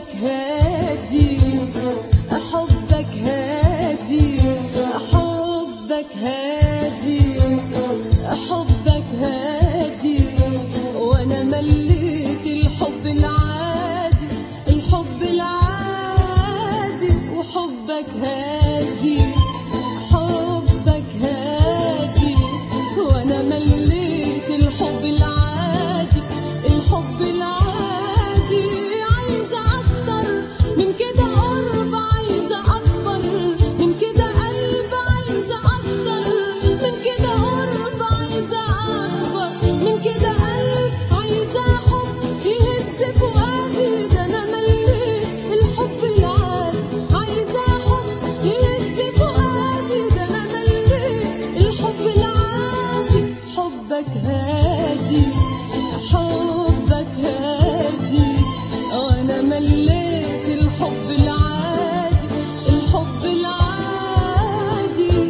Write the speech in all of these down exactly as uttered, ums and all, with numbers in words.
حبك هادي حبك هادي حبك هادي حبك هادي وانا مليت الحب العادي الحب العادي وحبك هادي حبك هادي وانا مليت الحب العادي الحب العادي عايزه اكتر من كده قرب عايزه اكبر من كده قلب عايزه اكتر من كده قرب عايزه اكبر من كده قلب عايزه حب يهز فؤادي ده انا مليت الحب العادي عايزه حب يهز فؤادي ده انا مليت الحب العادي حبك هادي حبك هادي وانا مليت الحب العادي الحب العادي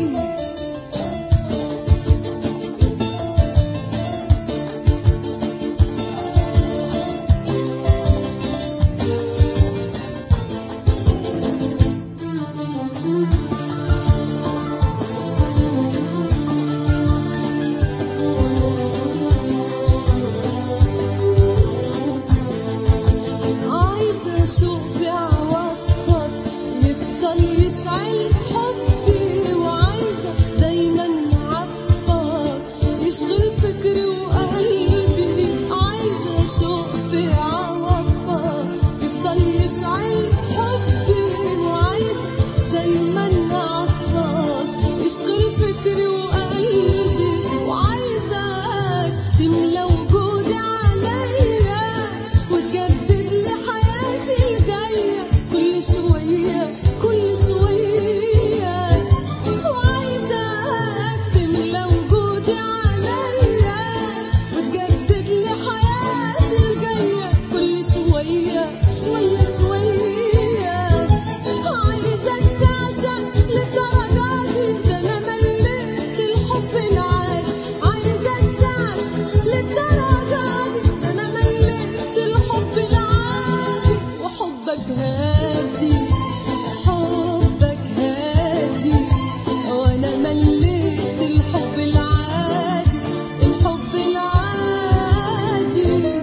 عايزة أشوف بعواطفك يفضل يشعل حبي وعايزة دايما عطفك يشغل فكري وقلبي عايزة أشوف بعواطفك يفضل يشعل حبي وعايزة دايما عطفك يشغل فكري وقلبي وعايزك تملى وجودي عليا وتجدد لي حياتي الجاية كل شوية كل شوية وعايزك تملى وجودي عليا وتجدد لي حياتي الجاية كل شوية شوية شوية عايزك تعشق للدرجة دي ده أنا مليت الحب العادي عايزك تعشق للدرجة دي ده أنا مليت الحب العادي وحبك هادي حبك هادي وأنا مليت الحب العادي الحب العادي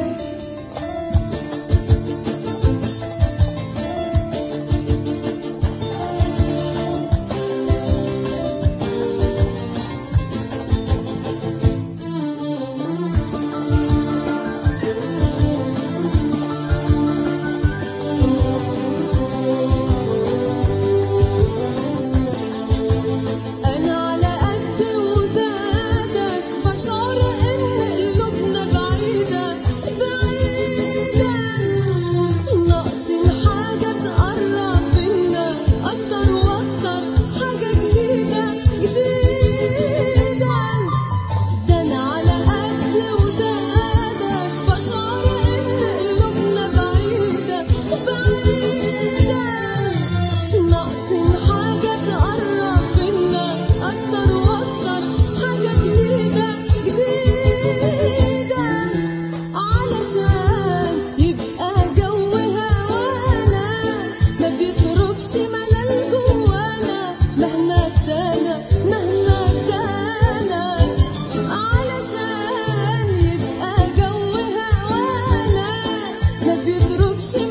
أنا على قد ودادك بشعر إن قلوبنا بعيدة بعيدة ناقصين حاجة تقرب بينا أكتر وأكتر حاجة جديدة جديدة ده أنا على قد ودادك بشعر إن قلوبنا بعيدة بعيدة ناقصين حاجة تقرب بينا أكتر وأكتر حاجة جديدة جديدة علشان يبقى جو هوانا ما بيتركش ملل جوانا مهما ادانا مهما ادانا علشان يبقى جو هوانا ما بيتركش